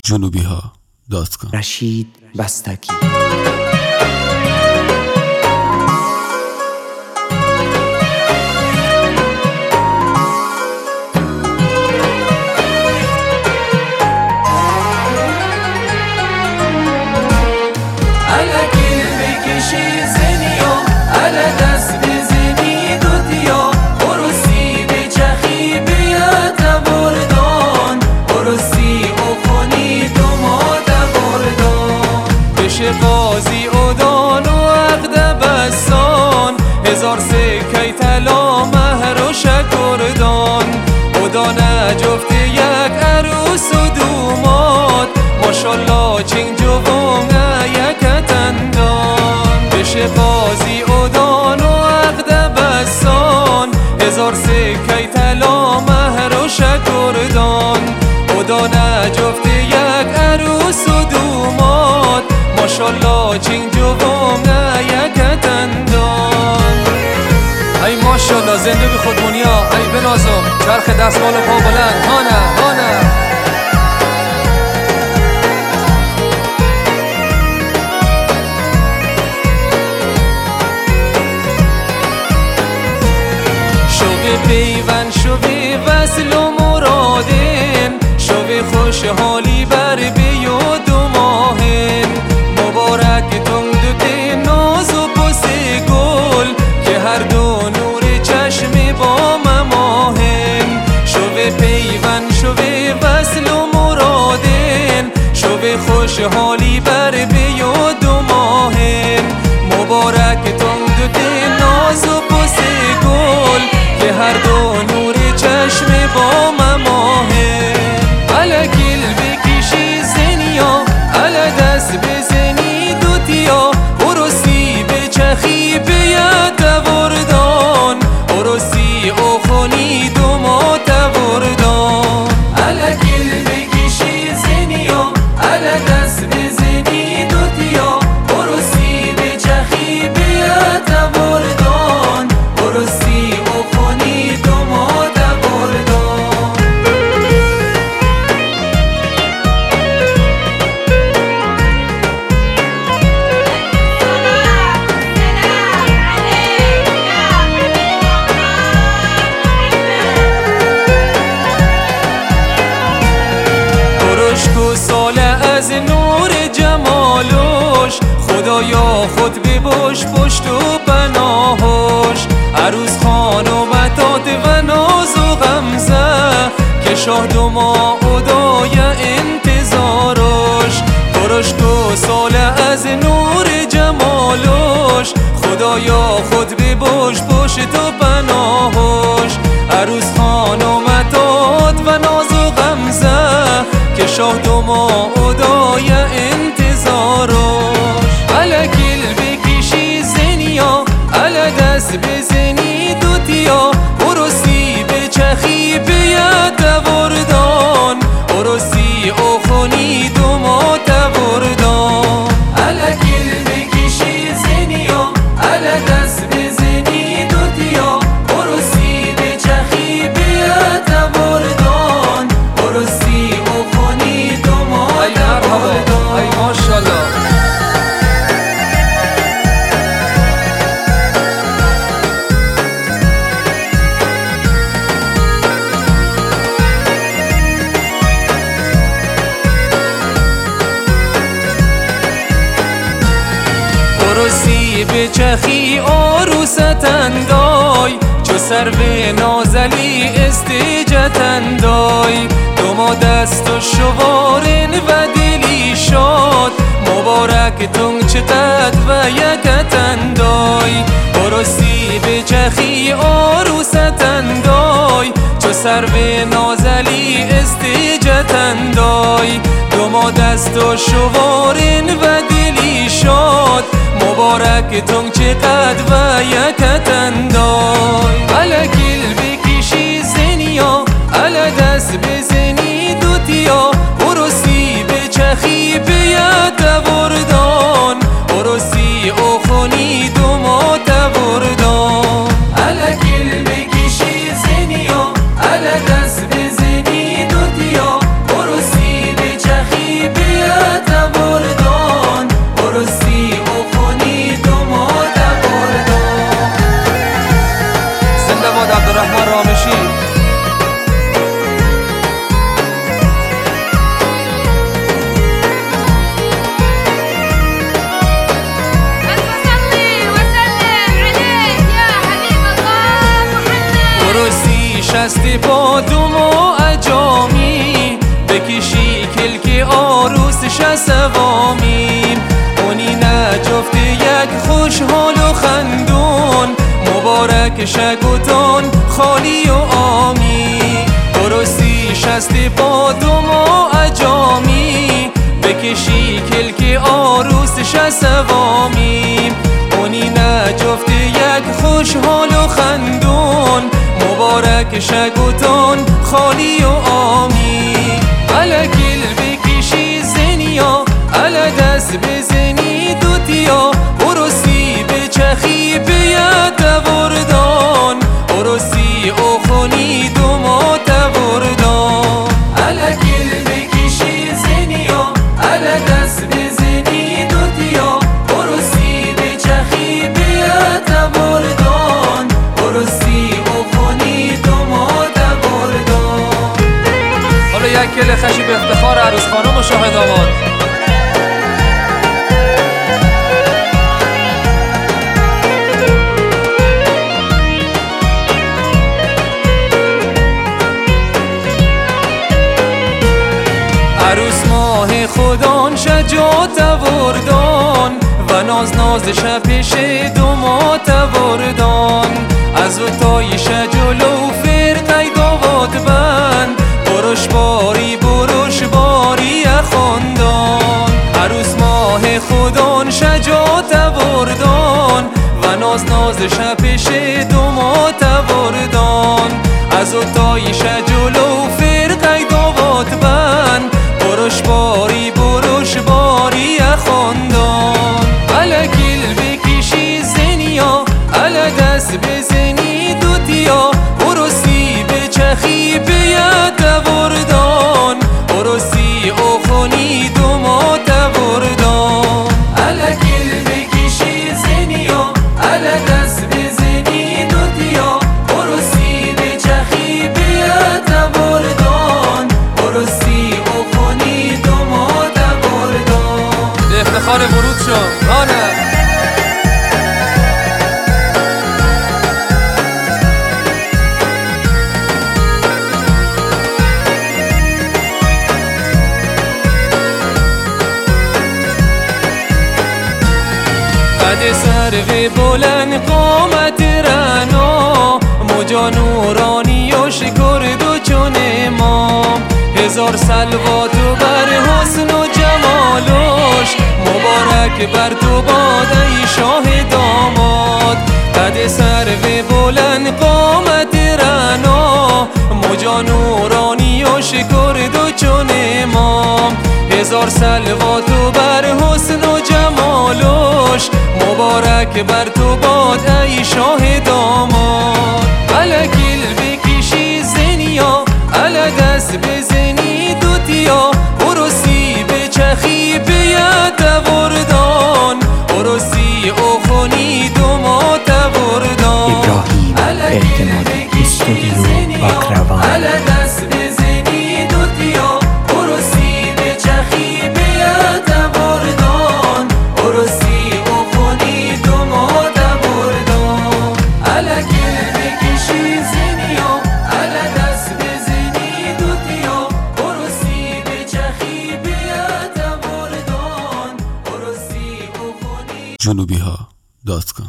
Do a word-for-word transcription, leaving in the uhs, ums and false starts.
جنوبی ها دات کام. رشید بستکی. قاضی اودان و عقد بسان، هزار سکه طلا مهر و شکردان. اودان جفت یک عروس و دوماد، ماشالله چین جوون یک تندان. بشه قاضی اودان و عقد بسان، هزار سکه طلا مهر و شکردان. اودان جفت یک عروس و دوماد، ماشالله چین جوون یک تندان. ای ماشالله زنده بی خود منیا، ای بنازم چرخ دستمال و پا بلند. هانه هانه شوی پیون شوی وصل و مرادین، شوی خوشحالی بر بیو دو ماهن. مبارک تون دوتی ناز و پس گل، که هر دو نور چشم با مماهن. شوی پیون شوی وصل و مرادین، شوی خوشحالی بر بیو دو ماهن. مبارک تون دوتی ناز و پس گل، که هر دو نور چشم با مماهن. الکیل بکشی زنیا، ال دست بزنی دوتیا، ارسی بچخی بیاد وردان، ارسی اخونی دو ما توردان. الکیل بکشی زنیا، ال دست بزنی دوتیا، ارسی بچخی بیاد وردان، ارسی اخونی دو ما توردان. سال از نور جمالش، خدایا خود بباش پشت و پناهش. عروس خانومتات و ناز و غمزه، که شاهد و ما ادای انتظارش. درشت سال از نور جمالش، خدایا خود بباش پشت و پناهش. عروس خانومتات و ناز و غمزه، که شاهد و ما ادای انتظارش. الکیل بکشی زنیا، ال دست بزنی دوتیا، ارسی بچخی بیاد وردان، ارسی اخونی دو ما توردان. الکیل بکشی زنیا، ال دست بزنی دوتیا، ارسی بچخی بیاد وردان، ارسی اخونی دو ما توردان. ای ماشالله ارسی بچخی آروستندای، چو سرو نازلی استیجتندای. دو ما دست و شوارن و دلی شاد، مبارک تون چقد و یکتندای. ارسی بچخی آروستندای، چو سرو نازلی استیجتندای. دو ما دست و شوارن و دلی شاد، مبارک تون چقد و یکتندای. الکیل بکشی زنیا، ال دست بزنی دوتیا، ارسی بچخی بیاد وردان، ارسی اخونی دو ما توردان. الکیل بکشی زنیا، ال دست بزنی دوتیا، ارسی بچخی شستی با دوم و اجامی بکشی کلک آروس شسوامی اونی نجفت یک خوشحال و خندون مبارک شگوتون خالی و آمی درستی شستی با دوم و اجامی بکشی کلک آروس شسوامی اونی نجفت یک خوشحال و خندون مبارک شگوتون خالی و آمی علا گل بکشی زنیا علا دست بزنی دوتیا برسی بچخی بیاد وردان برسی اخونی دوما توردان علا گل بکشی زنیا علا دست بزنی دوتیا برسی بچخی بیاد وردان برسی اخونی دوما توردان. حالا یک کل خشی به افتخار عروس خانم و شاه داماد. عروس ماه خودان شجاعت وردان و ناز نازش پیش دوما توردان از او تایش جلو فرقی داواد بند برش باری برش باری خاندان عروس ماه خودان شجاعت وردان و ناز نازش پیش دوما توردان از او تایش جلو فرقی داواد بند برش باری برش باری خاندان علا گل بکشی زنیا علا دست بزنی دوتیا برسی بچخی بیاد وردان برسی اخونی دوما توردان علا گل بکشی زنیا علا دست بزنی دوتیا برسی بچخی بیاد وردان برسی اخونی دوما توردان. به افتخار ورود شد رانه قد سرو بلند قامت رنا موجا نورانی و شکرد و چون امام هزار صلوات و بر حسن و جمالش مبارک بر تو باد ای شاه داماد قد سرو بلند قامت رنا موجا نورانی و شکرد و چون امام هزار صلوات و بر حسن و جمالش مبارک بر تو باد ای شاه داماد علا گل بکشی زنیا علا دست بزنی دوتیا برسی بچخی بیاد وردان برسی اخونی دوما توردان ابراهیم اعتمادی استودیو باکروان علا دست بزنی دوتیا برسی بچخی بیاد وردان برسی اخونی دوما توردان علا گل بکشی زنیا علا دست بزنی دوتیا برسی بچخی بیاد وردان برسی اخونی جنوبی ها دات کام